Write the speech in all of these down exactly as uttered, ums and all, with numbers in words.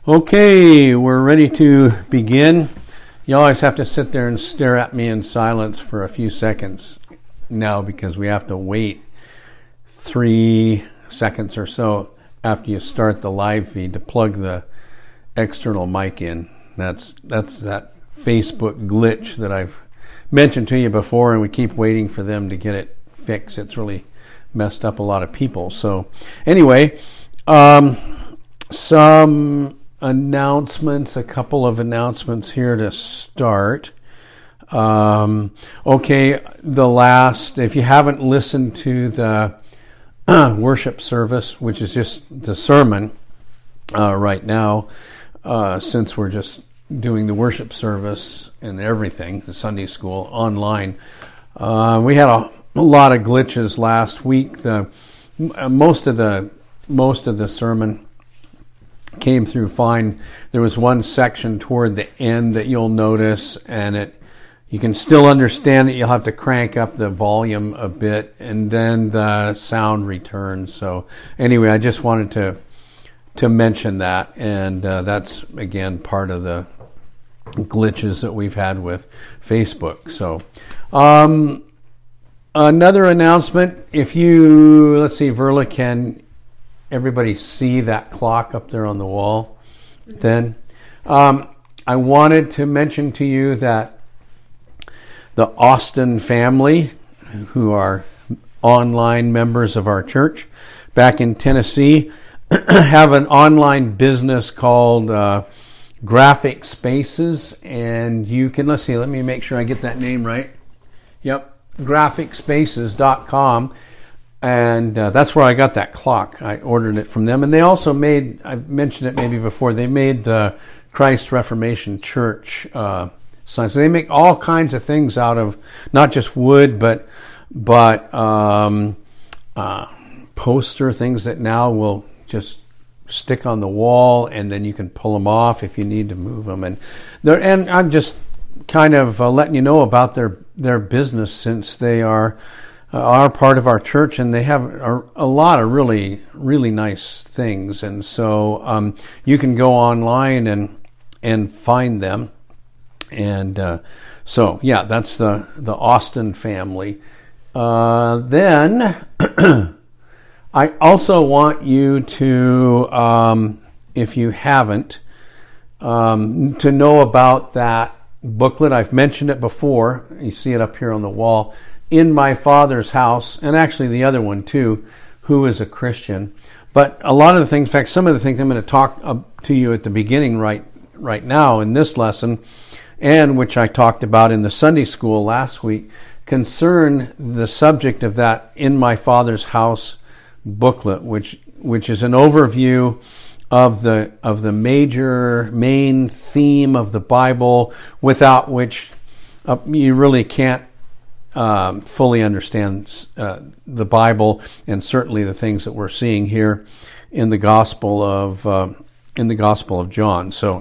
Okay, we're ready to begin. You always have to sit there and stare at me in silence for a few seconds now because we have to wait three seconds or so after you start the live feed to plug the external mic in. That's that's that Facebook glitch that I've mentioned to you before, and we keep waiting for them to get it fixed. It's really messed up a lot of people. So anyway, um, some announcements, a couple of announcements here to start. Um, okay, the last, if you haven't listened to the worship service, which is just the sermon uh, right now, uh, since we're just doing the worship service and everything, the Sunday school online, uh, we had a, a lot of glitches last week. The most of the most of the sermon came through fine. There was one section toward the end that you'll notice, and it you can still understand it. You'll have to crank up the volume a bit, and then the sound returns. So anyway, I just wanted to to mention that, and uh, that's again part of the glitches that we've had with Facebook. So um, another announcement: if you let's see, Verla, can everybody see that clock up there on the wall? Then um, I wanted to mention to you that the Austin family, who are online members of our church back in Tennessee, have an online business called uh, Graphic Spaces, and you can, let's see, let me make sure I get that name right. Yep, graphic spaces dot com. And uh, that's where I got that clock. I ordered it from them. And they also made, I've mentioned it maybe before, they made the Christ Reformation Church uh, sign. So they make all kinds of things out of not just wood, but but um, uh, poster things that now will just stick on the wall, and then you can pull them off if you need to move them. And they're, and I'm just kind of uh, letting you know about their, their business, since they are Uh, are part of our church, and they have a, a lot of really, really nice things. And so um, you can go online and and find them. And uh, so, yeah, that's the, the Austin family. Uh, then I also want you to, um, if you haven't, um, to know about that booklet. I've mentioned it before. You see it up here on the wall. In My Father's House, and actually the other one too, Who is a Christian. But a lot of the things, in fact, some of the things I'm going to talk to you at the beginning right right now in this lesson, and which I talked about in the Sunday school last week, concern the subject of that In My Father's House booklet, which which is an overview of the of the major main theme of the Bible, without which uh, you really can't Um, fully understand uh, the Bible, and certainly the things that we're seeing here in the Gospel of uh, in the Gospel of John. So,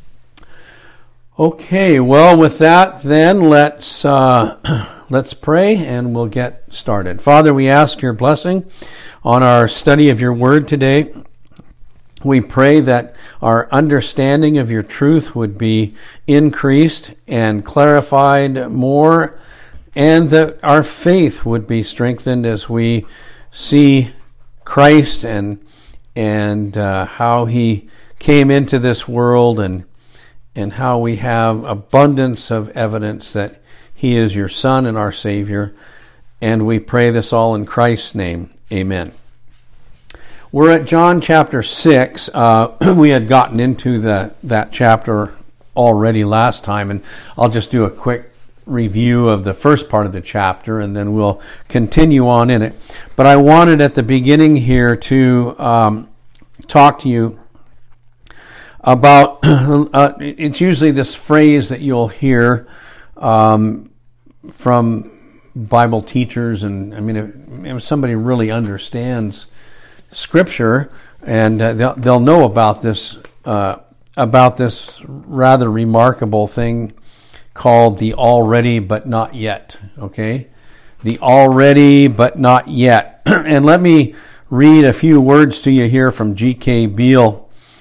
okay, well, with that, then let's uh, let's pray, and we'll get started. Father, we ask your blessing on our study of your Word today. We pray that our understanding of your truth would be increased and clarified more, and that our faith would be strengthened as we see Christ and and uh, how he came into this world, and and how we have abundance of evidence that he is your Son and our Savior. And we pray this all in Christ's name. Amen. We're at John chapter six. Uh, we had gotten into the, that chapter already last time, and I'll just do a quick review of the first part of the chapter, and then we'll continue on in it. But I wanted at the beginning here to um, talk to you about, uh, it's usually this phrase that you'll hear um, from Bible teachers, and I mean, if, if somebody really understands Scripture, and uh, they'll, they'll know about this, uh, about this rather remarkable thing called the already but not yet, okay? The already but not yet. And let me read a few words to you here from G K Beale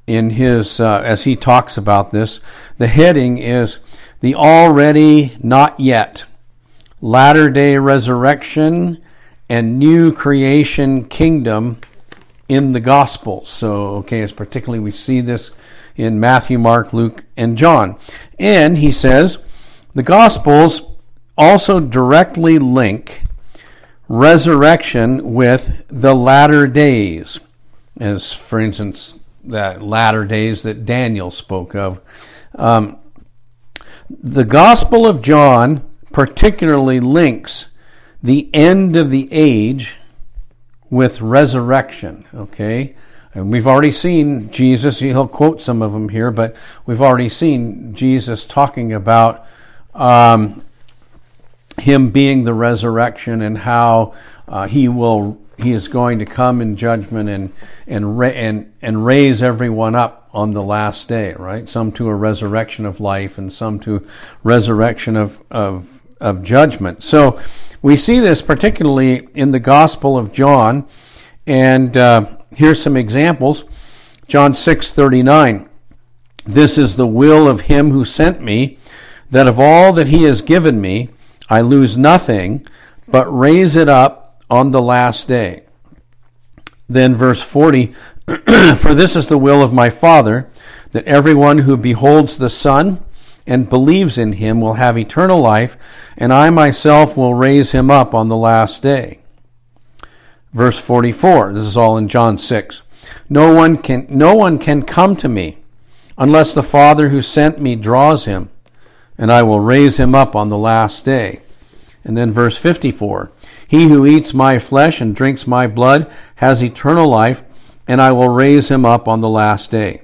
in his, uh, as he talks about this, the heading is the already not yet, latter-day resurrection and new creation kingdom in the Gospels. So, okay, it's particularly we see this in Matthew, Mark, Luke, and John. And he says, the Gospels also directly link resurrection with the latter days, as, for instance, the latter days that Daniel spoke of. Um, the Gospel of John particularly links the end of the age with resurrection, okay? And we've already seen Jesus, he'll quote some of them here, but we've already seen Jesus talking about um, him being the resurrection and how uh, he will he is going to come in judgment and and ra- and and raise everyone up on the last day, right? Some to a resurrection of life and some to resurrection of of of judgment. So we see this particularly in the Gospel of John, and uh, here's some examples. John six thirty-nine. This is the will of him who sent me, that of all that he has given me, I lose nothing, but raise it up on the last day. Then verse forty, for this is the will of my Father, that everyone who beholds the Son and believes in him will have eternal life, and I myself will raise him up on the last day. Verse forty-four, this is all in John six. No one can, no one can come to me unless the Father who sent me draws him, and I will raise him up on the last day. And then verse fifty-four, he who eats my flesh and drinks my blood has eternal life, and I will raise him up on the last day.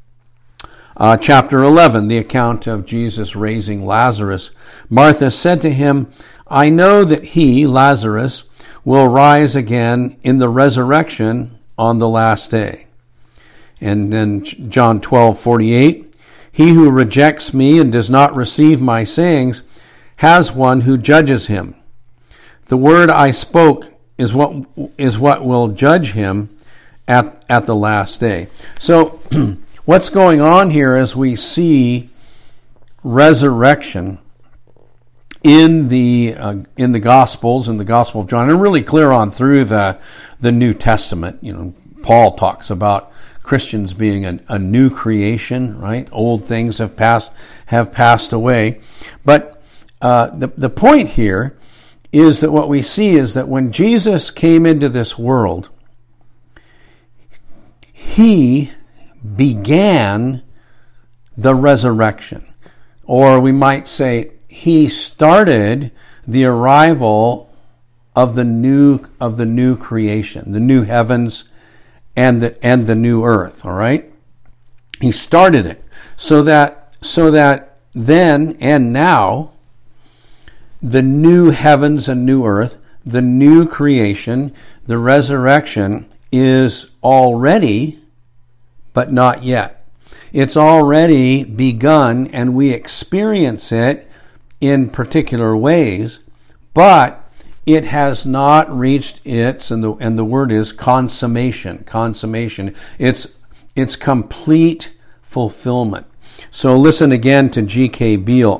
Uh, chapter eleven, the account of Jesus raising Lazarus. Martha said to him, I know that he, Lazarus, will rise again in the resurrection on the last day. And then John twelve forty-eight, he who rejects me and does not receive my sayings has one who judges him. The word I spoke is what is what will judge him at at the last day. So what's going on here as we see resurrection in the uh, in the Gospels, in the Gospel of John, and really clear on through the the New Testament. You know, Paul talks about Christians being a, a new creation, right? Old things have passed have passed away. But uh, the the point here is that what we see is that when Jesus came into this world, he began the resurrection, or we might say he started the arrival of the new of the new creation, the new heavens and the and the new earth. All right, he started it so that so that then and now, the new heavens and new earth, the new creation, the resurrection is already, but not yet. It's already begun, and we experience it in particular ways, but it has not reached its, and the and the word is consummation. Consummation. It's it's complete fulfillment. So listen again to G K Beale.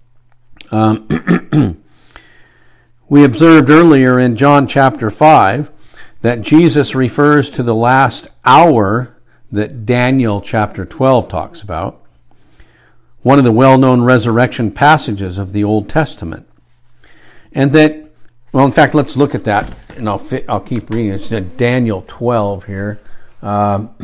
Um, we observed earlier in John chapter five that Jesus refers to the last hour that Daniel chapter twelve talks about, one of the well-known resurrection passages of the Old Testament. And that, well, in fact, let's look at that, and I'll fit, I'll keep reading. It's Daniel twelve here. Um,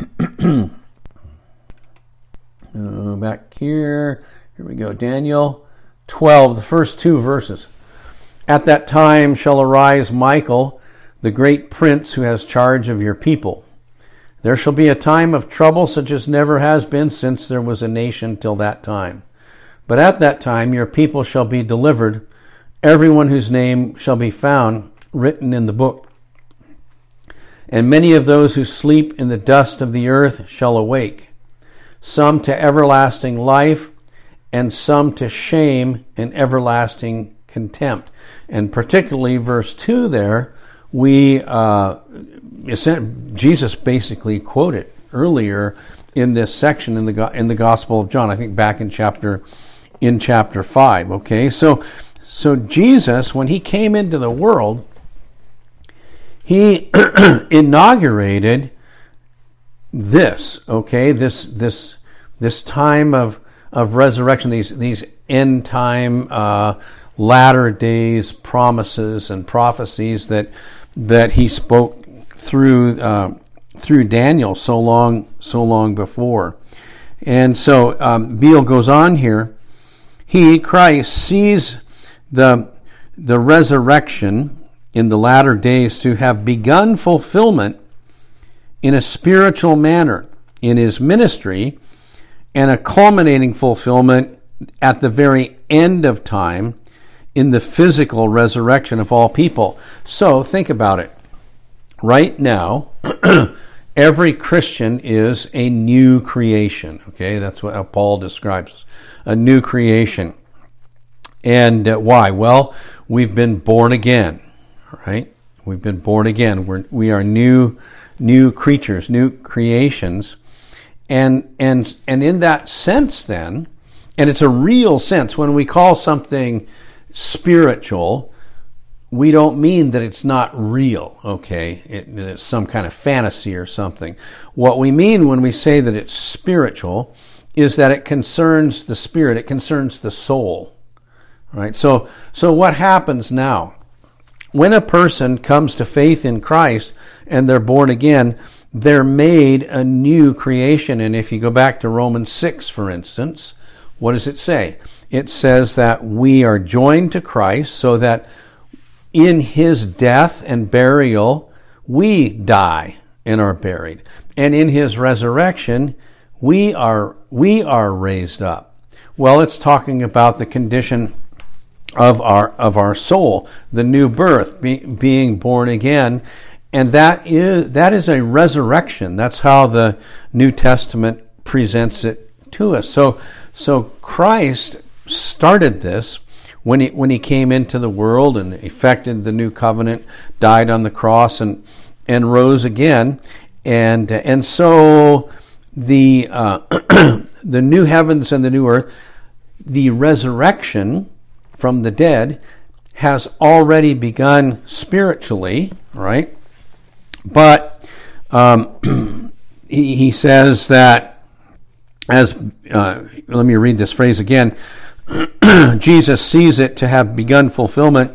uh, back here, here we go, Daniel twelve, the first two verses. At that time shall arise Michael, the great prince who has charge of your people. There shall be a time of trouble such as never has been since there was a nation till that time. But at that time your people shall be delivered, everyone whose name shall be found written in the book. And many of those who sleep in the dust of the earth shall awake, some to everlasting life, and some to shame and everlasting contempt. And particularly verse two there, we uh, Jesus basically quoted earlier in this section in the in the Gospel of John. I think back in chapter in chapter five. Okay, so so Jesus, when he came into the world, he inaugurated this. Okay, this this this time of of resurrection. These these end time, uh, latter days promises and prophecies that that he spoke through uh, through Daniel so long so long before. And so um, Beale goes on here. He, Christ, sees the the resurrection in the latter days to have begun fulfillment in a spiritual manner in his ministry, and a culminating fulfillment at the very end of time in the physical resurrection of all people. So think about it. Right now, every Christian is a new creation. Okay, that's what how Paul describes us, a new creation. And uh, why? Well, we've been born again. Right? We've been born again. We're we are new new creatures, new creations. And and and in that sense then, and it's a real sense, when we call something spiritual, we don't mean that it's not real, okay? It, it's some kind of fantasy or something. What we mean when we say that it's spiritual is that it concerns the spirit, it concerns the soul, right? So, so what happens now? When a person comes to faith in Christ and they're born again, they're made a new creation. And if you go back to Romans six, for instance, what does it say? It says that we are joined to Christ so that in his death and burial, we die and are buried. And in his resurrection, we are we are raised up. Well, it's talking about the condition of our of our soul, the new birth, be, being born again. And that is that is a resurrection. That's how the New Testament presents it to us. So so Christ started this when he when he came into the world and effected the new covenant, died on the cross and and rose again, and and so the uh, the new heavens and the new earth, the resurrection from the dead, has already begun spiritually, right? But um, he, he says that as uh, let me read this phrase again. Jesus sees it to have begun fulfillment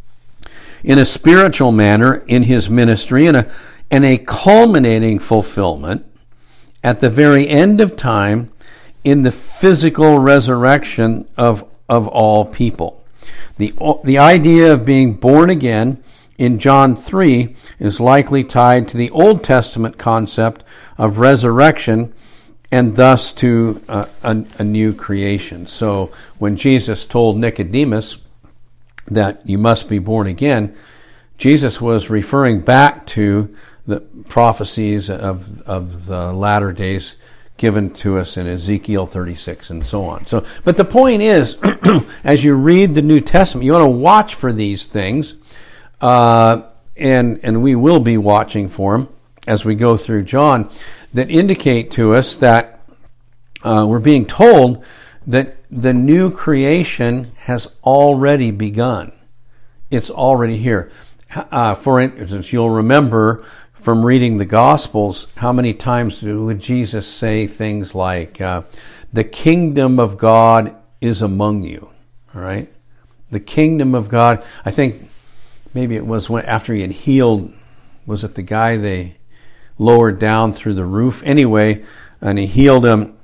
in a spiritual manner in his ministry, and a and a culminating fulfillment at the very end of time in the physical resurrection of of all people. The the idea of being born again in John three is likely tied to the Old Testament concept of resurrection, and thus to uh, a, a new creation. So when Jesus told Nicodemus that you must be born again, Jesus was referring back to the prophecies of of the latter days given to us in Ezekiel thirty-six and so on. So, but the point is, as you read the New Testament, you want to watch for these things, uh, and and we will be watching for them as we go through John, that indicate to us that uh, we're being told that the new creation has already begun. It's already here. Uh, for instance, you'll remember from reading the Gospels, how many times would Jesus say things like, uh, the kingdom of God is among you, all right? The kingdom of God, I think maybe it was when after he had healed, was it the guy they lowered down through the roof? Anyway, and he healed him,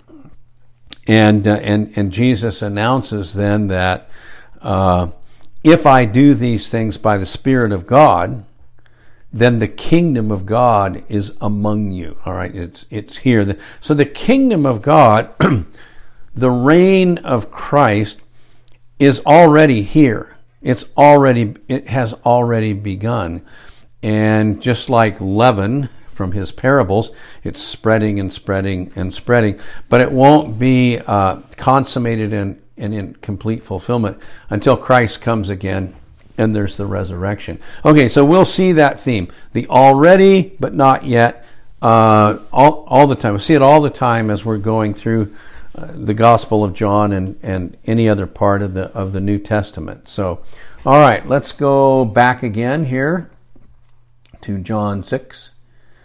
and uh, and and Jesus announces then that uh, if I do these things by the Spirit of God, then the kingdom of God is among you. All right, it's it's here. So the kingdom of God, the reign of Christ, is already here. It's already it has already begun, and just like leaven from his parables, it's spreading and spreading and spreading, but it won't be uh, consummated and, and in complete fulfillment until Christ comes again and there's the resurrection. Okay, so we'll see that theme. The already but not yet, uh, all all the time. We see it all the time as we're going through uh, the Gospel of John and, and any other part of the of the New Testament. So, all right, let's go back again here to John six.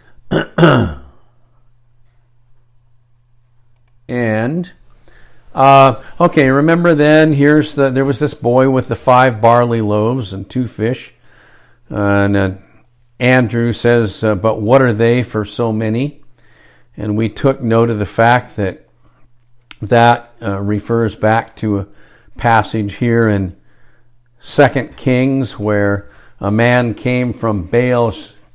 And uh, okay, remember then, here's the there was this boy with the five barley loaves and two fish. And uh, Andrew says, uh, but what are they for so many? And we took note of the fact that that uh, refers back to a passage here in Second Kings where a man came from Baal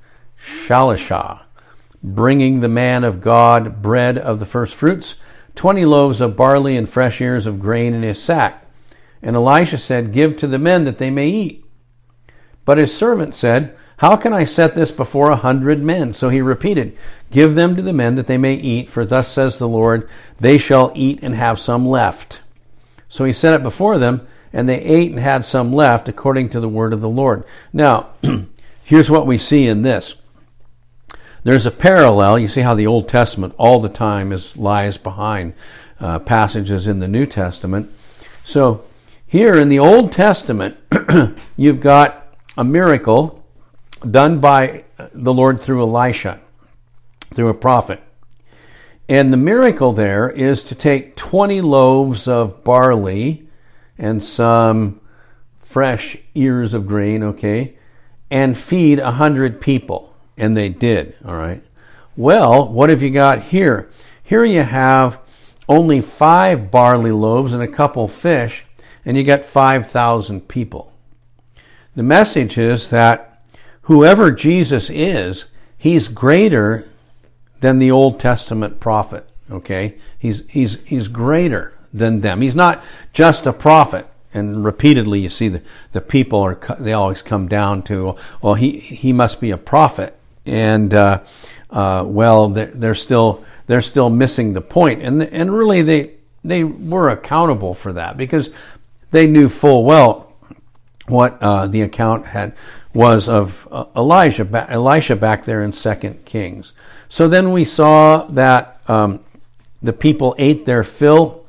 Shalishah, bringing the man of God bread of the first fruits, twenty loaves of barley and fresh ears of grain in his sack. And Elisha said, give to the men that they may eat. But his servant said, how can I set this before a hundred men? So he repeated, give them to the men that they may eat, for thus says the Lord, they shall eat and have some left. So he set it before them, and they ate and had some left, according to the word of the Lord. Now, here's what we see in this. There's a parallel. You see how the Old Testament all the time is lies behind uh, passages in the New Testament. So here in the Old Testament, you've got a miracle done by the Lord through Elisha, through a prophet. And the miracle there is to take twenty loaves of barley and some fresh ears of grain, okay, and feed a hundred people. And they did, all right. Well, what have you got here? Here you have only five barley loaves and a couple fish, and you got five thousand people. The message is that whoever Jesus is, he's greater than the Old Testament prophet, okay? He's he's he's greater than them. He's not just a prophet. And repeatedly you see the, the people are they always come down to, well, he he must be a prophet. And uh, uh, well, they're, they're still they're still missing the point. And and really they they were accountable for that because they knew full well what uh, the account had was of uh, Elijah, Elisha back there in Second Kings. So then we saw that um, the people ate their fill,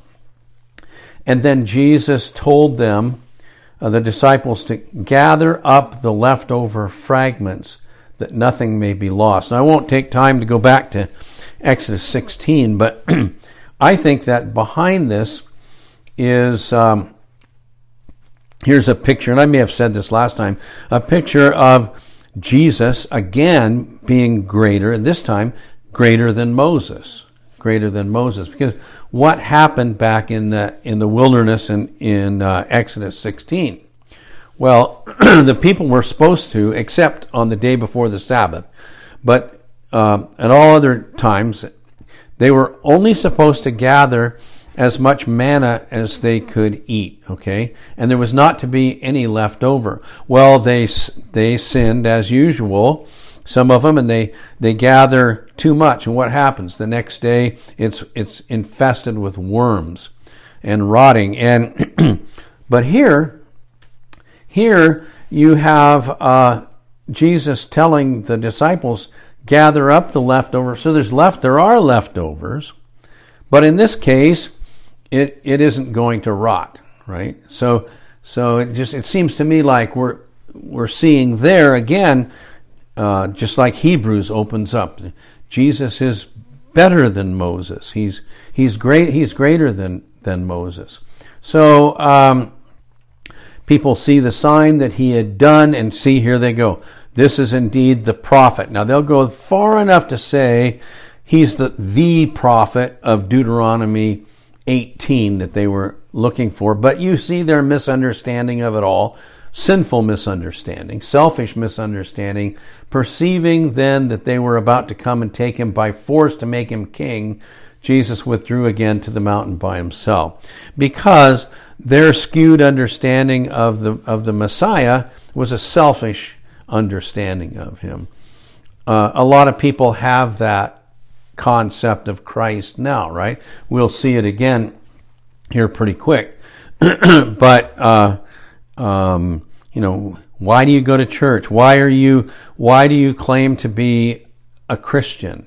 and then Jesus told them, uh, the disciples, to gather up the leftover fragments that nothing may be lost. Now, I won't take time to go back to Exodus sixteen, but I think that behind this is... Um, Here's a picture, and I may have said this last time, a picture of Jesus, again, being greater, and this time, greater than Moses. Greater than Moses. Because what happened back in the in the wilderness in, in uh, Exodus sixteen? Well, the people were supposed to, except on the day before the Sabbath, but um, at all other times, they were only supposed to gather as much manna as they could eat, okay? And there was not to be any left over. Well, they they sinned as usual, some of them, and they, they gather too much. And what happens? The next day, it's it's infested with worms and rotting. And but here, here you have uh, Jesus telling the disciples, gather up the leftovers. So there's left. There are leftovers, but in this case, It it isn't going to rot, right? So so it just it seems to me like we're we're seeing there again, uh, just like Hebrews opens up. Jesus is better than Moses. He's he's great. He's greater than than Moses. So um, people see the sign that he had done, and see, here they go. This is indeed the prophet. Now they'll go far enough to say he's the the prophet of Deuteronomy eighteen that they were looking for, but you see their misunderstanding of it all, sinful misunderstanding, selfish misunderstanding, perceiving then that they were about to come and take him by force to make him king. Jesus withdrew again to the mountain by himself because their skewed understanding of the of the Messiah was a selfish understanding of him. Uh, a lot of people have that concept of Christ now, right? We'll see it again here pretty quick. But uh, um, you know, why do you go to church? Why are you? Why do you claim to be a Christian?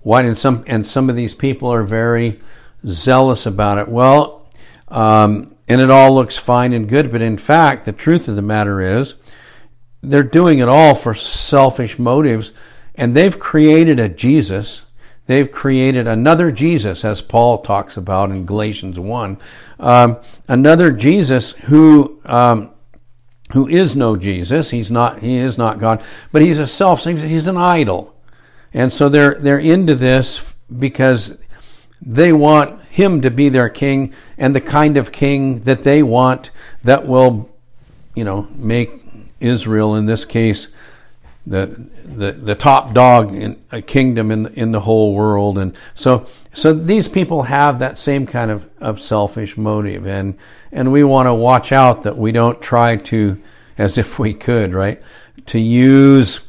why did some and some of these people are very zealous about it? Well, um, and it all looks fine and good, but in fact, the truth of the matter is, they're doing it all for selfish motives, and they've created a Jesus. They've created another Jesus, as Paul talks about in Galatians one, um, another Jesus who um, who is no Jesus. He's not. He is not God, but he's a self. He's an idol, and so they're they're into this because they want him to be their king, and the kind of king that they want that will, you know, make Israel, in this case, the the the top dog in a kingdom in in the whole world. And so so these people have that same kind of, of selfish motive, and and we want to watch out that we don't try to, as if we could, right, to use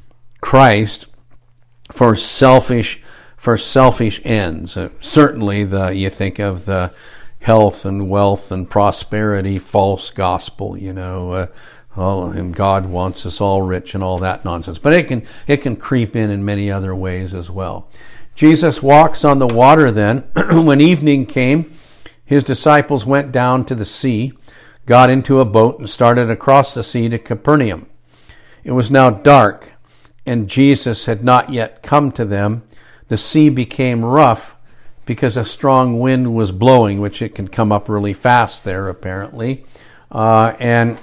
Christ for selfish for selfish ends. Uh, certainly, the you think of the health and wealth and prosperity false gospel, you know. Uh, Oh, and God wants us all rich and all that nonsense. But it can it can creep in in many other ways as well. Jesus walks on the water then. When evening came, his disciples went down to the sea, got into a boat, and started across the sea to Capernaum. It was now dark, and Jesus had not yet come to them. The sea became rough because a strong wind was blowing, which it can come up really fast there, apparently. Uh, and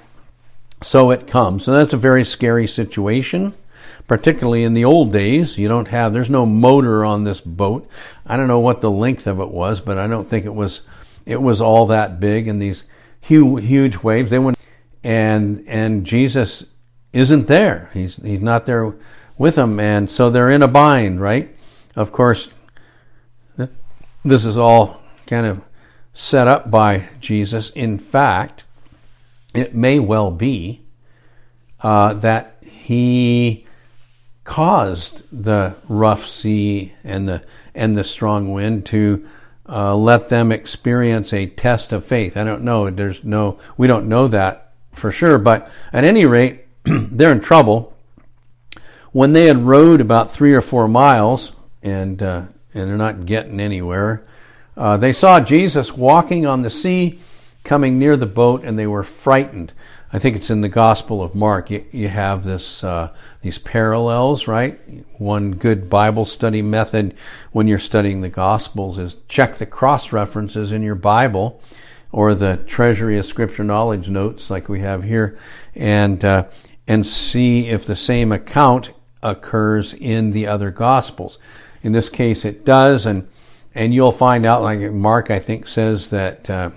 So it comes. So that's a very scary situation, particularly in the old days. You don't have, there's no motor on this boat. I don't know what the length of it was, but I don't think it was, it was all that big. And these huge, huge waves, they went, and, and Jesus isn't there. He's, he's not there with them. And so they're in a bind, right? Of course, this is all kind of set up by Jesus. In fact, it may well be uh, that he caused the rough sea and the and the strong wind to uh, let them experience a test of faith. I don't know. There's no. We don't know that for sure. But at any rate, they're in trouble. When they had rowed about three or four miles, and uh, and they're not getting anywhere, uh, they saw Jesus walking on the sea, coming near the boat, and they were frightened. I think it's in the Gospel of Mark. You, you have this uh, these parallels, right? One good Bible study method when you're studying the Gospels is check the cross-references in your Bible or the Treasury of Scripture Knowledge notes like we have here, and uh, and see if the same account occurs in the other Gospels. In this case, it does, and and you'll find out, like Mark, I think, says that uh,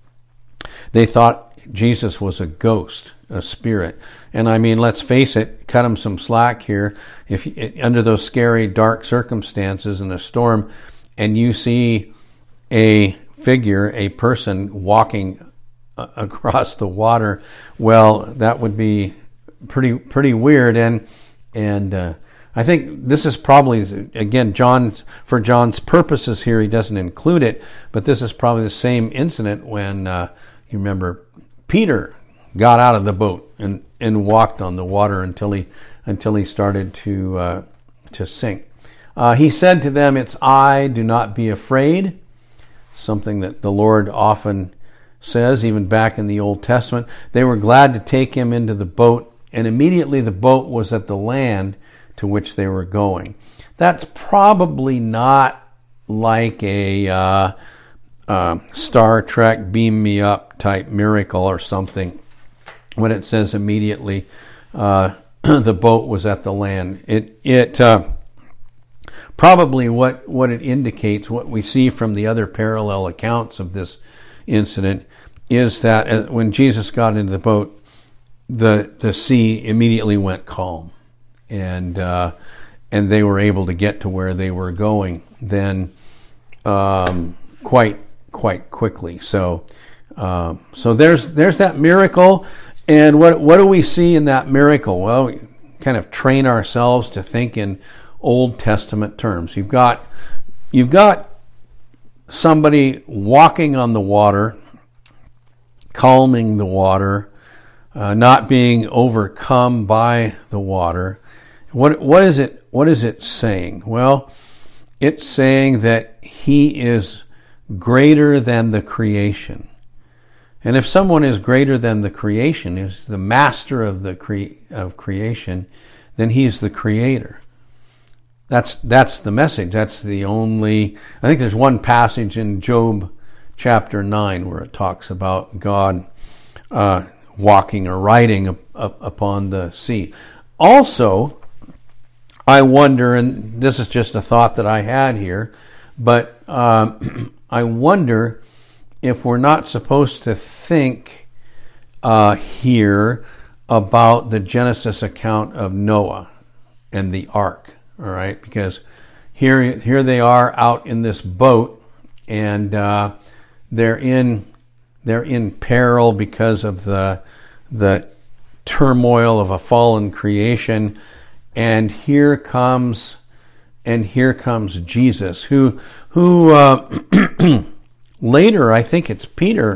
they thought Jesus was a ghost, a spirit. And I mean, let's face it, cut him some slack here. If under those scary, dark circumstances in a storm, and you see a figure, a person walking across the water, well, that would be pretty pretty weird. And and uh, I think this is probably, again, John, for John's purposes here, he doesn't include it, but this is probably the same incident when uh, you remember Peter got out of the boat and, and walked on the water until he until he started to uh, to sink. Uh, he said to them, "It's I, do not be afraid." Something that the Lord often says, even back in the Old Testament. They were glad to take him into the boat, and immediately the boat was at the land to which they were going. That's probably not like a uh, uh, Star Trek beam me up type miracle or something when it says immediately uh, the boat was at the land. It it uh, probably what, what it indicates, what we see from the other parallel accounts of this incident, is that when Jesus got into the boat, the the sea immediately went calm, and uh, and they were able to get to where they were going then um, quite quite quickly. So uh, so there's there's that miracle, and what what do we see in that miracle? Well, we kind of train ourselves to think in Old Testament terms. You've got you've got somebody walking on the water, calming the water, uh, not being overcome by the water. What what is it? What is it saying? Well, it's saying that he is greater than the creation. And if someone is greater than the creation, is the master of the cre- of creation, then he's the creator. That's that's the message. That's the only... I think there's one passage in Job chapter nine where it talks about God uh, walking or riding up, up upon the sea. Also, I wonder, and this is just a thought that I had here, but um, I wonder if we're not supposed to think uh, here about the Genesis account of Noah and the ark. All right, because here, here they are out in this boat, and uh, they're in they're in peril because of the the turmoil of a fallen creation, and here comes and here comes Jesus, who who uh, later, I think it's Peter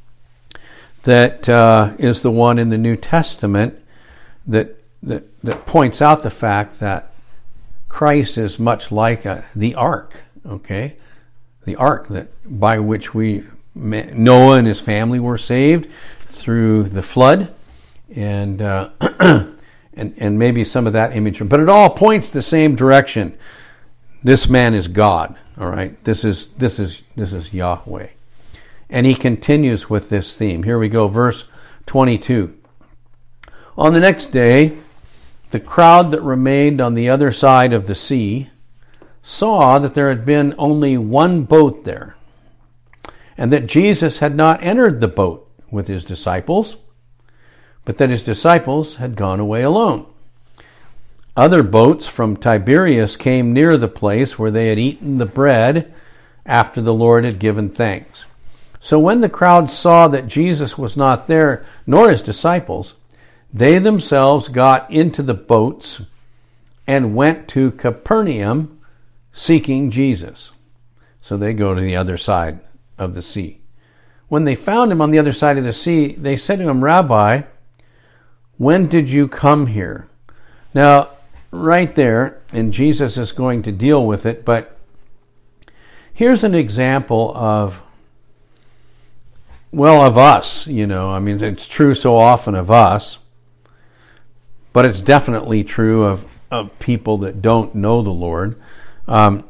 that uh, is the one in the New Testament that that that points out the fact that Christ is much like a, the ark, okay? The ark that by which we, Noah and his family were saved through the flood, and uh, and and maybe some of that image, but it all points the same direction. This man is God, all right? This is this is this is Yahweh, and he continues with this theme. Here we go, verse twenty-two. On the next day, the crowd that remained on the other side of the sea saw that there had been only one boat there, and that Jesus had not entered the boat with his disciples, but that his disciples had gone away alone. Other boats from Tiberias came near the place where they had eaten the bread after the Lord had given thanks. So when the crowd saw that Jesus was not there, nor his disciples, they themselves got into the boats and went to Capernaum seeking Jesus. So they go to the other side of the sea. When they found him on the other side of the sea, they said to him, Rabbi, when did you come here? Now, right there, and Jesus is going to deal with it, but here's an example of, well, of us, you know. I mean, it's true so often of us, but it's definitely true of, of people that don't know the Lord. Um,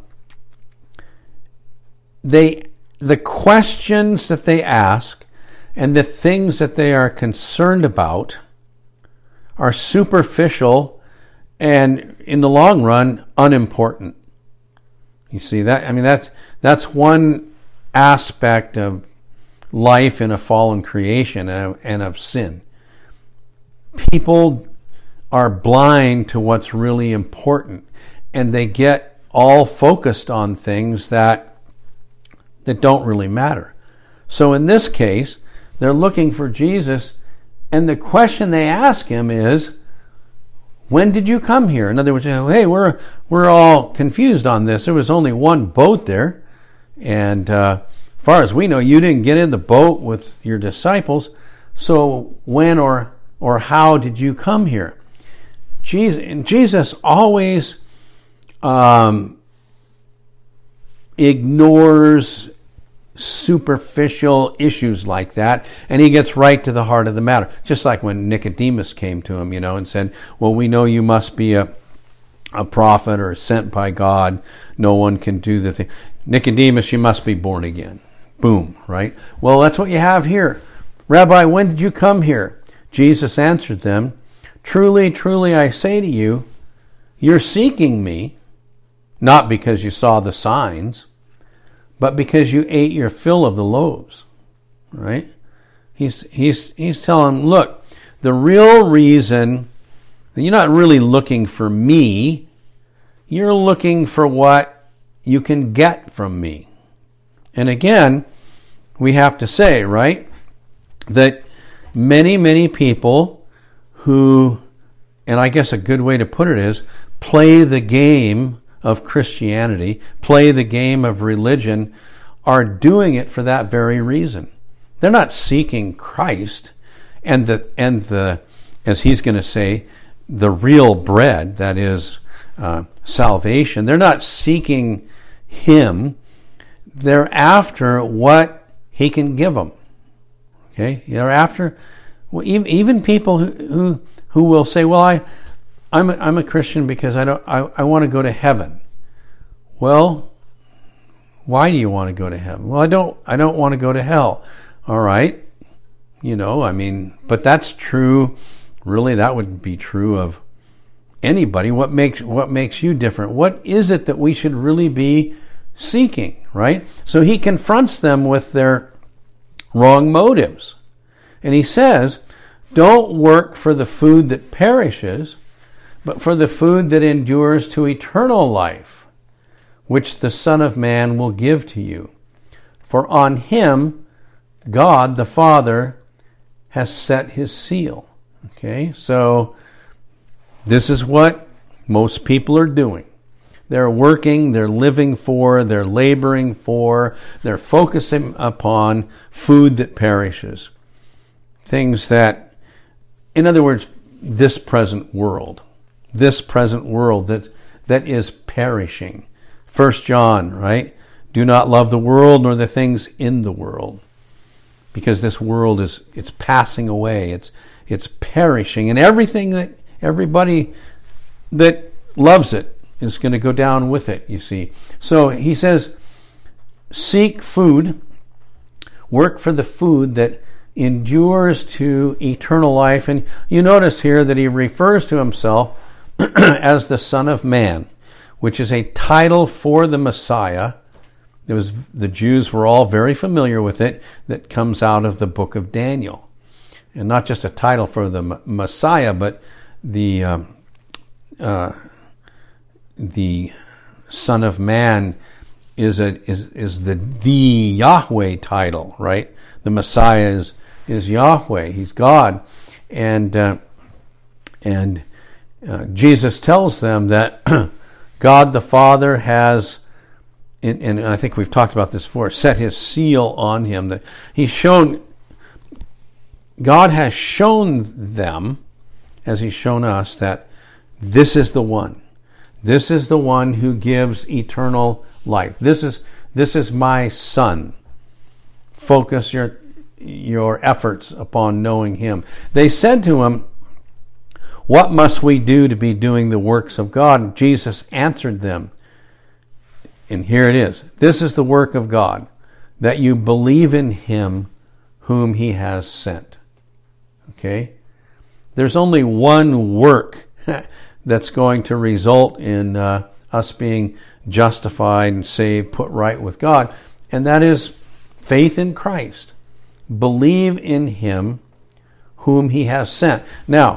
they, the questions that they ask and the things that they are concerned about are superficial and, in the long run, unimportant. You see that? I mean, that's that's one aspect of life in a fallen creation and of, and of sin. People are blind to what's really important, and they get all focused on things that that don't really matter. So in this case, they're looking for Jesus, and the question they ask him is, when did you come here? In other words, hey, we're we're all confused on this. There was only one boat there, and uh, as far as we know, you didn't get in the boat with your disciples. So when or or how did you come here? Jesus, and Jesus always um, ignores superficial issues like that, and he gets right to the heart of the matter. Just like when Nicodemus came to him, you know, and said, well, we know you must be a a prophet or sent by God. No one can do the thing. Nicodemus, you must be born again. Boom, right? Well, that's what you have here. Rabbi, when did you come here? Jesus answered them, truly, truly, I say to you, you're seeking me, not because you saw the signs, but because you ate your fill of the loaves, right? He's he's he's telling them, look, the real reason, you're not really looking for me, you're looking for what you can get from me. And again, we have to say, right, that many, many people who, and I guess a good way to put it is, play the game of Christianity, play the game of religion, are doing it for that very reason. They're not seeking Christ and the and the, as he's going to say, the real bread, that is uh, salvation. They're not seeking him, they're after what he can give them. Okay, they're after well, even, even people who, who who will say, "Well, I I'm a, I'm a Christian because I don't I, I want to go to heaven." Well, why do you want to go to heaven? Well, I don't I don't want to go to hell. All right, you know, I mean, but that's true. Really, that would be true of anybody. What makes what makes you different? What is it that we should really be seeking, right? So he confronts them with their wrong motives. And he says, don't work for the food that perishes, but for the food that endures to eternal life, which the Son of Man will give to you. For on him, God the Father has set his seal. Okay, so this is what most people are doing. They're working, they're living for, they're laboring for, they're focusing upon food that perishes. Things that, in other words, this present world. This present world that, that is perishing. First John, right? Do not love the world nor the things in the world. Because this world is, it's passing away. It's, it's perishing. And everything that, everybody that loves it is going to go down with it, you see. So he says, seek food, work for the food that endures to eternal life. And you notice here that he refers to himself as the Son of Man, which is a title for the Messiah. It was, the Jews were all very familiar with it, that comes out of the book of Daniel. And not just a title for the Messiah, but the um, uh, the Son of Man is a is is the the Yahweh title, right? The Messiah is is Yahweh. He's God, and uh, and uh, Jesus tells them that God the Father has, and, and I think we've talked about this before, set his seal on him. That he's shown, God has shown them, as he's shown us, that this is the one. This is the one who gives eternal life. This is this is my Son. Focus your your efforts upon knowing him. They said to him, what must we do to be doing the works of God? And Jesus answered them, and here it is. This is the work of God, that you believe in him whom he has sent. Okay? There's only one work that's going to result in uh, us being justified and saved, put right with God, and that is faith in Christ. Believe in him whom he has sent. Now,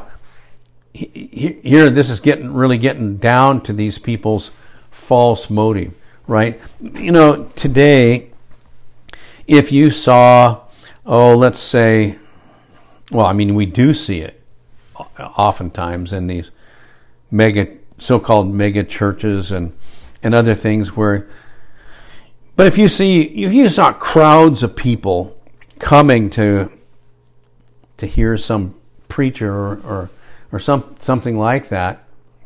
here, this is getting really getting down to these people's false motive, right? You know, today, if you saw, oh, let's say, well, I mean, we do see it oftentimes in these mega, so-called mega churches and and other things where, but if you see, if you saw crowds of people coming to to hear some preacher or or, or some something like that,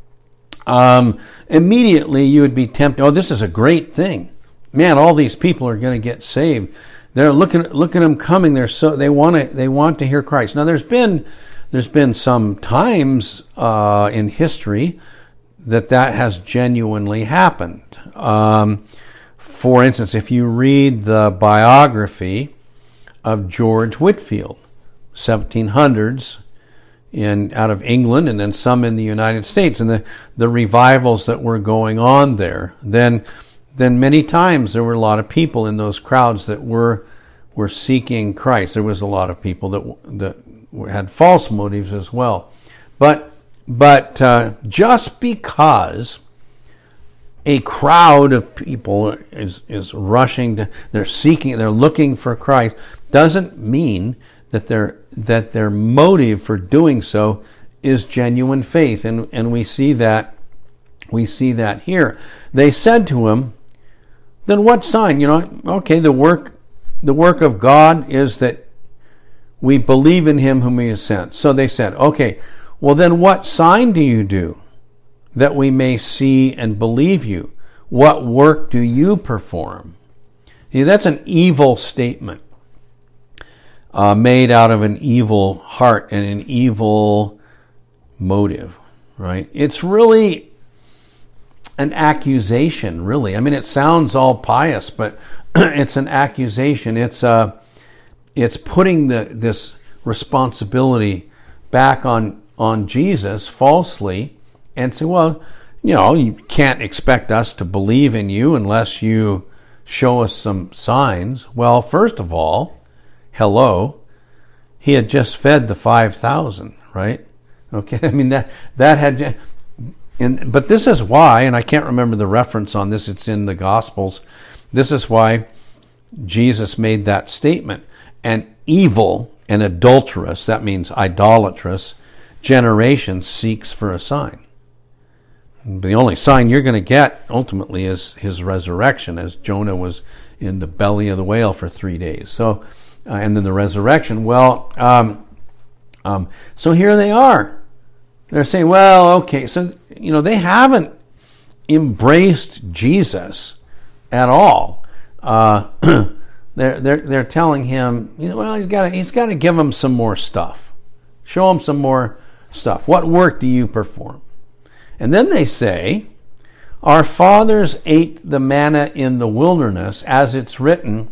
um, immediately you would be tempted. Oh, this is a great thing, man! All these people are going to get saved. They're looking look at them coming. They're so they want to they want to hear Christ. Now, there's been there's been some times uh, in history that that has genuinely happened. Um, for instance, if you read the biography of George Whitefield, seventeen hundreds, in out of England, and then some in the United States, and the, the revivals that were going on there, then then many times there were a lot of people in those crowds that were were seeking Christ. There was a lot of people that that had false motives as well, but but uh, just because a crowd of people is is rushing to, they're seeking, they're looking for Christ, doesn't mean that their that their motive for doing so is genuine faith, and and we see that we see that here. They said to him, then what sign? You know, okay, the work the work of God is that we believe in him whom he has sent. So they said, okay, well then what sign do you do that we may see and believe you? what work do you perform? See, that's an evil statement uh, made out of an evil heart and an evil motive, right? It's really an accusation, really. I mean, it sounds all pious, but it's an accusation. It's uh, it's putting the this responsibility back on on Jesus falsely, and say, well, you know, you can't expect us to believe in you unless you show us some signs. Well, first of all, hello, he had just fed the five thousand, right? Okay, I mean, that that had, and but this is why, and I can't remember the reference on this, it's in the Gospels, this is why Jesus made that statement. An evil and adulterous, that means idolatrous, generation seeks for a sign. The only sign you're going to get, ultimately, is his resurrection, as Jonah was in the belly of the whale for three days. So, uh, and then the resurrection. Well, um, um, so here they are. They're saying, well, okay, so, you know, they haven't embraced Jesus at all. Uh, they're, they're, they're telling him, you know, well, he's got to, he's got to give them some more stuff. Show him some more stuff. What work do you perform? And then they say, our fathers ate the manna in the wilderness, as it's written,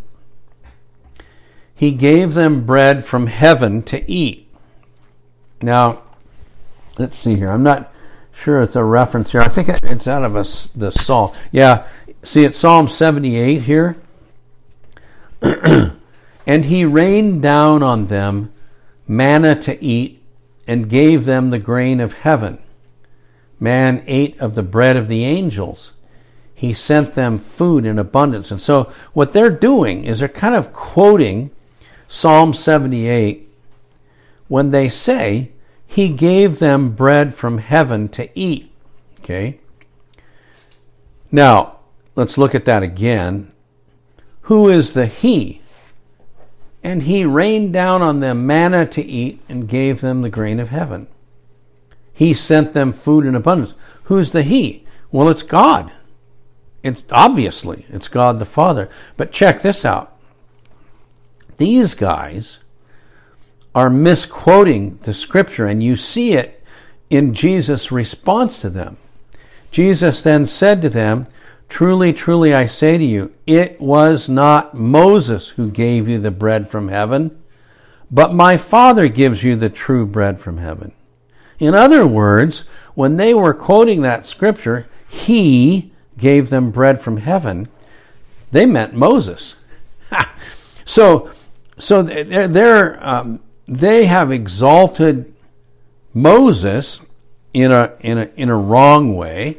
he gave them bread from heaven to eat. Now, let's see here. I'm not sure it's a reference here. I think it's out of a, the Psalm. Yeah, see, it's Psalm seventy-eight here. And he rained down on them manna to eat and gave them the grain of heaven. Man ate of the bread of the angels. He sent them food in abundance. And so what they're doing is they're kind of quoting Psalm seventy-eight when they say, he gave them bread from heaven to eat. Okay? Now, let's look at that again. Who is the he? And he rained down on them manna to eat and gave them the grain of heaven. He sent them food in abundance. Who's the he? Well, it's God. It's obviously, it's God the Father. But check this out. These guys are misquoting the scripture, and you see it in Jesus' response to them. Jesus then said to them, truly, truly, I say to you, it was not Moses who gave you the bread from heaven, but my Father gives you the true bread from heaven. In other words, when they were quoting that scripture, he gave them bread from heaven, they meant Moses. so, so they're, they're um, they have exalted Moses in a in a in a wrong way,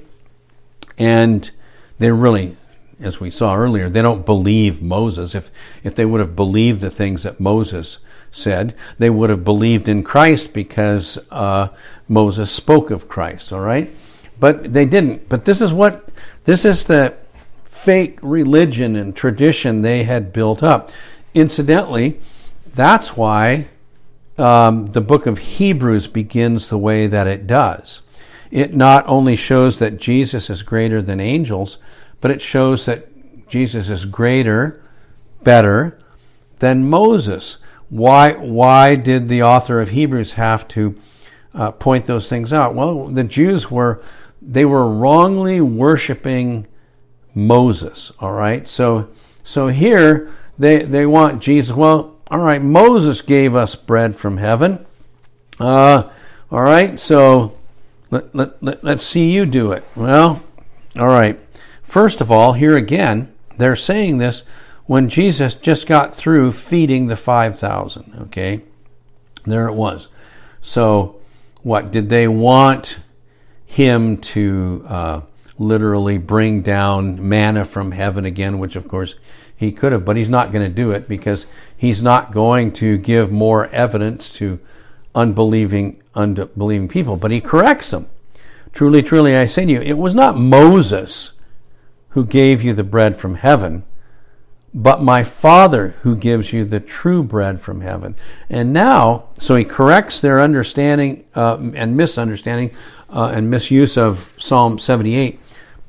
and they really, as we saw earlier, they don't believe Moses. If if they would have believed the things that Moses said, they would have believed in Christ because uh, Moses spoke of Christ, all right? But they didn't. But this is what, this is the fake religion and tradition they had built up. Incidentally, that's why um, the book of Hebrews begins the way that it does. It not only shows that Jesus is greater than angels, but it shows that Jesus is greater, better than Moses. Why why did the author of Hebrews have to uh, point those things out? Well, the Jews were, they were wrongly worshiping Moses, all right? So so here they, they want Jesus, well, all right, Moses gave us bread from heaven. Uh, all right, so let, let, let, let's see you do it. Well, all right. First of all, here again, they're saying this when Jesus just got through feeding the five thousand, okay? There it was. So, what, did they want him to uh, literally bring down manna from heaven again, which of course he could have, but he's not going to do it because he's not going to give more evidence to unbelieving, unbelieving people. But he corrects them. Truly, truly, I say to you, it was not Moses who gave you the bread from heaven, but my Father who gives you the true bread from heaven. And now, so he corrects their understanding uh, and misunderstanding uh, and misuse of Psalm seventy-eight.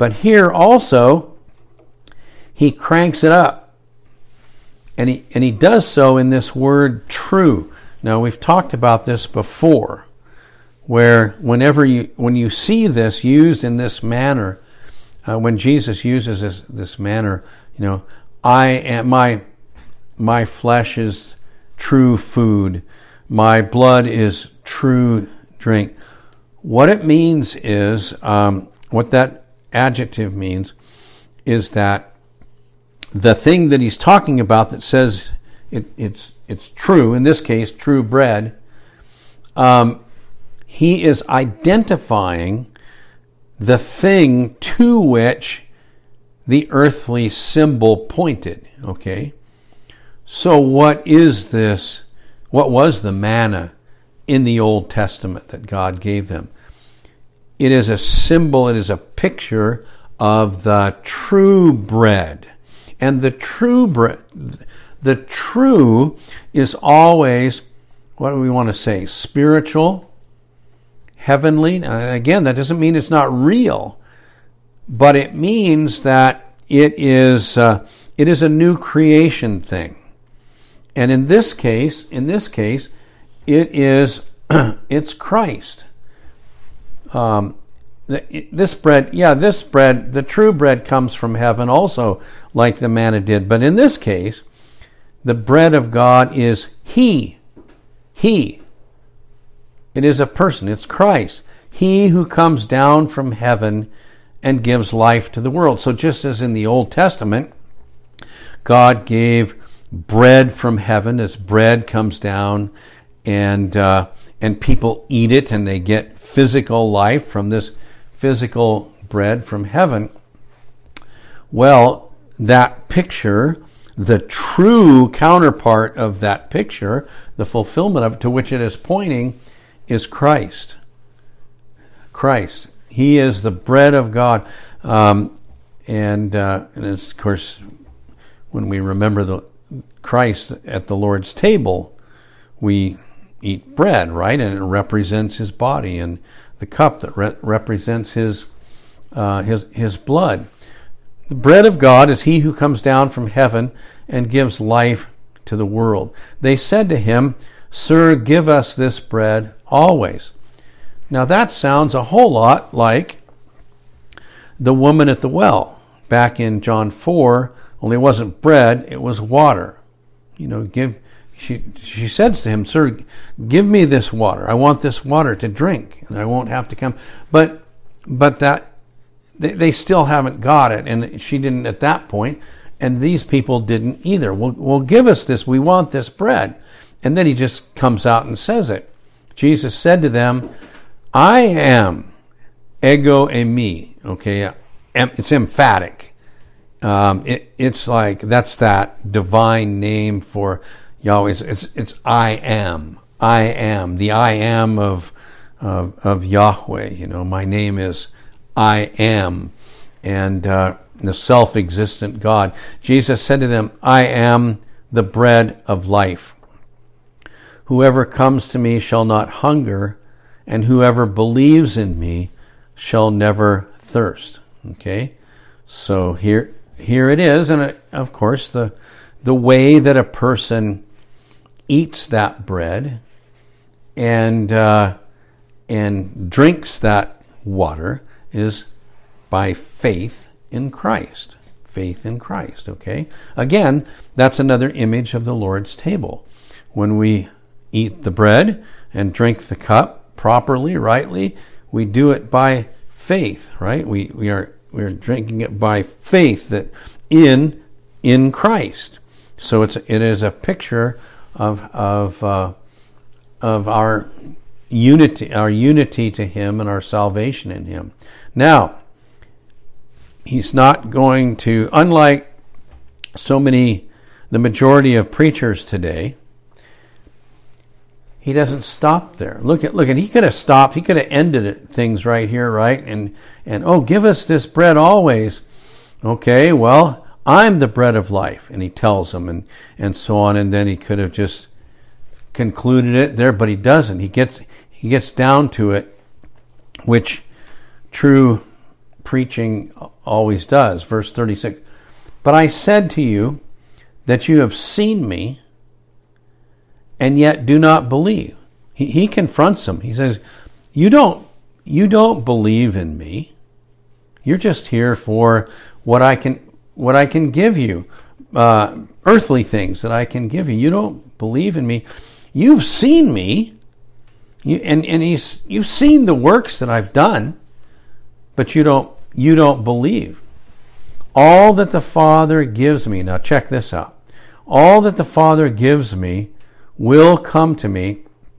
But here also, he cranks it up. And he, and he does so in this word true. Now, we've talked about this before, where whenever you, when you see this used in this manner, uh, when Jesus uses this, this manner, you know, I am, my, my flesh is true food, my blood is true drink. What it means is, um, what that adjective means is that the thing that he's talking about that says it, it's it's true, in this case, true bread, um, he is identifying the thing to which the earthly symbol pointed, okay? So what is this? What was the manna in the Old Testament that God gave them? It is a symbol, it is a picture of the true bread. And the true bread, the true is always, what do we want to say, spiritual, heavenly. Now, again, that doesn't mean it's not real, but it means that it is uh, it is a new creation thing. And in this case, in this case, it is it's Christ. Um, this bread, yeah, this bread, the true bread comes from heaven also, like the manna did. But in this case, the bread of God is He. He. It is a person. It's Christ. He who comes down from heaven and gives life to the world. So just as in the Old Testament, God gave bread from heaven, as bread comes down and uh, and people eat it and they get physical life from this physical bread from heaven. Well, that picture, the true counterpart of that picture, the fulfillment of it to which it is pointing, is Christ. Christ. He is the bread of God. Um, and, uh, and it's, of course, when we remember the Christ at the Lord's table, we eat bread, right? And it represents His body, and the cup that re- represents His uh, His His blood. The bread of God is He who comes down from heaven and gives life to the world. They said to Him, "Sir, give us this bread always." Now that sounds a whole lot like the woman at the well back in John four. Only it wasn't bread; it was water. You know, give. She she says to him, "Sir, give me this water. I want this water to drink, and I won't have to come." But but that they, they still haven't got it, and she didn't at that point, and these people didn't either. Well, well, give us this. We want this bread. And then he just comes out and says it. Jesus said to them, "I am ego eimi." Okay, it's emphatic. Um, it, it's like that's that divine name for Yahweh. It's, it's, it's I am. I am. The I am of, of, of Yahweh. You know, my name is I am. And uh, the self-existent God. Jesus said to them, "I am the bread of life. Whoever comes to me shall not hunger, and whoever believes in me shall never thirst." Okay? So here here it is. And it, of course, the the way that a person eats that bread and uh, and drinks that water is by faith in Christ. Faith in Christ, okay? Again, that's another image of the Lord's table. When we eat the bread and drink the cup properly, rightly, we do it by faith, right? We we are we are drinking it by faith that in in Christ. So it's it is a picture of of uh, of our unity, our unity to Him and our salvation in Him. Now, He's not going to, unlike so many, the majority of preachers today, He doesn't stop there. Look at look at he could have stopped. He could have ended it, things right here, right? And and oh, give us this bread always. Okay, well, I'm the bread of life, and He tells them, and and so on. And then He could have just concluded it there, but He doesn't. He gets he gets down to it, which true preaching always does. Verse thirty-six, but I said to you that you have seen me and yet do not believe. He, he confronts them. He says, you don't, you don't believe in me. You're just here for what I can, what I can give you, uh, earthly things that I can give you. You don't believe in me. You've seen me, you, and and he's you've seen the works that I've done, but you don't you don't believe. All that the Father gives me. Now check this out. All that the Father gives me will come to me,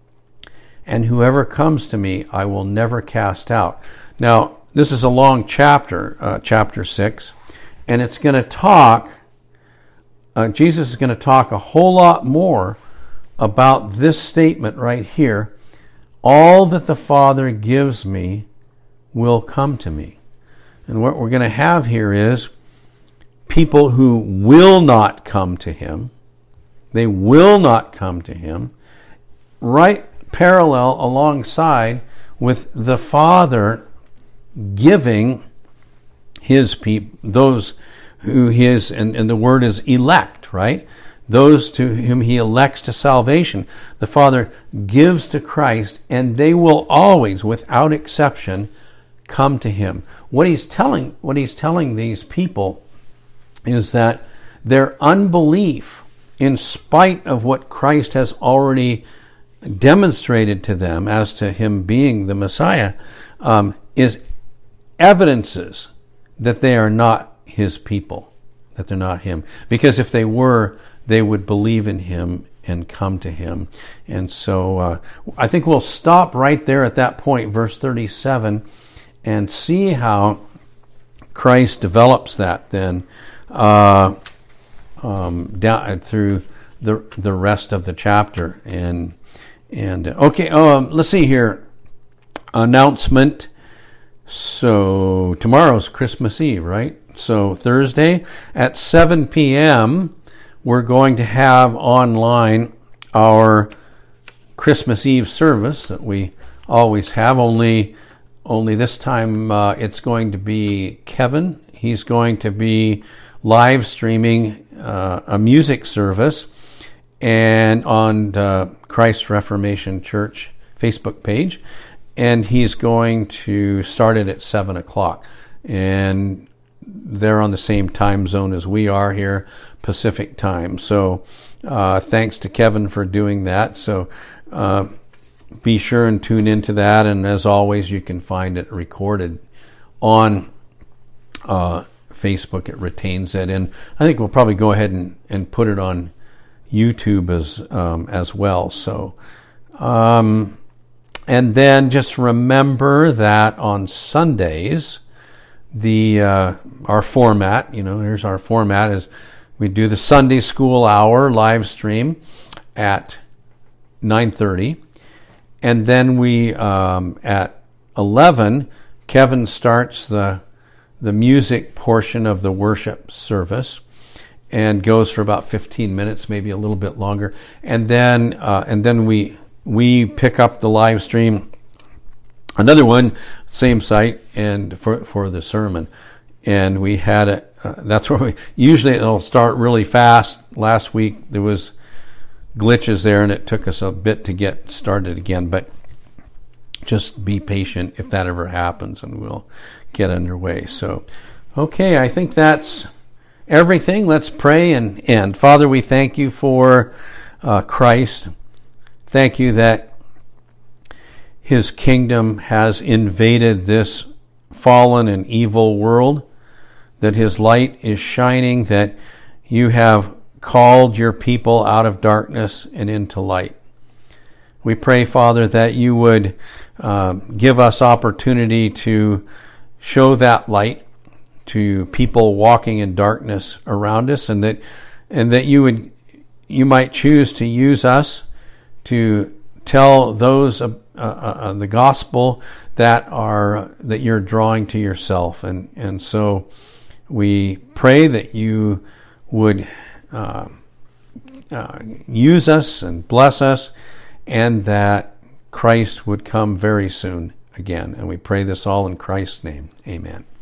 and whoever comes to me, I will never cast out. Now, this is a long chapter, uh, chapter six, and it's going to talk, uh, Jesus is going to talk a whole lot more about this statement right here. All that the Father gives me will come to me. And what we're going to have here is people who will not come to him. They will not come to him. Right parallel alongside with the Father giving his people, those who his, and, and the word is elect, right? Those to whom he elects to salvation. The Father gives to Christ, and they will always, without exception, come to him. What he's telling, what he's telling these people is that their unbelief, in spite of what Christ has already demonstrated to them as to him being the Messiah, um, is evidences that they are not his people, that they're not him. Because if they were, they would believe in him and come to him. And so uh, I think we'll stop right there at that point, verse thirty-seven, and see how Christ develops that then uh, um, down through the the rest of the chapter. And and okay, um, let's see here. Announcement. So tomorrow's Christmas Eve, right? So Thursday at seven p.m. we're going to have online our Christmas Eve service that we always have. Only, only this time uh, it's going to be Kevin. He's going to be live streaming uh, a music service, and on uh, Christ Reformation Church Facebook page, and he's going to start it at seven o'clock. And they're on the same time zone as we are here, Pacific time. So uh, thanks to Kevin for doing that. So uh, be sure and tune into that. And as always, you can find it recorded on uh, Facebook. It retains it. And I think we'll probably go ahead and, and put it on YouTube as um, as well. So um, and then just remember that on Sundays, the uh, our format, you know, here's our format, is we do the Sunday School Hour live stream at nine thirty, and then we um, at eleven, Kevin starts the the music portion of the worship service and goes for about fifteen minutes, maybe a little bit longer, and then uh, and then we we pick up the live stream, another one, same site, and for for the sermon. And we had it, uh, that's where we, usually it'll start really fast. Last week there was glitches there and it took us a bit to get started again, but just be patient if that ever happens and we'll get underway. So, okay, I think that's everything. Let's pray and end. Father, we thank you for uh, Christ. Thank you that his kingdom has invaded this fallen and evil world, that his light is shining, that you have called your people out of darkness and into light. We pray, Father, that you would uh, give us opportunity to show that light to people walking in darkness around us, and that and that you would you might choose to use us to tell those uh, uh, the gospel that are that you're drawing to yourself, and and so we pray that you would uh, uh, use us and bless us, and that Christ would come very soon again. And we pray this all in Christ's name. Amen.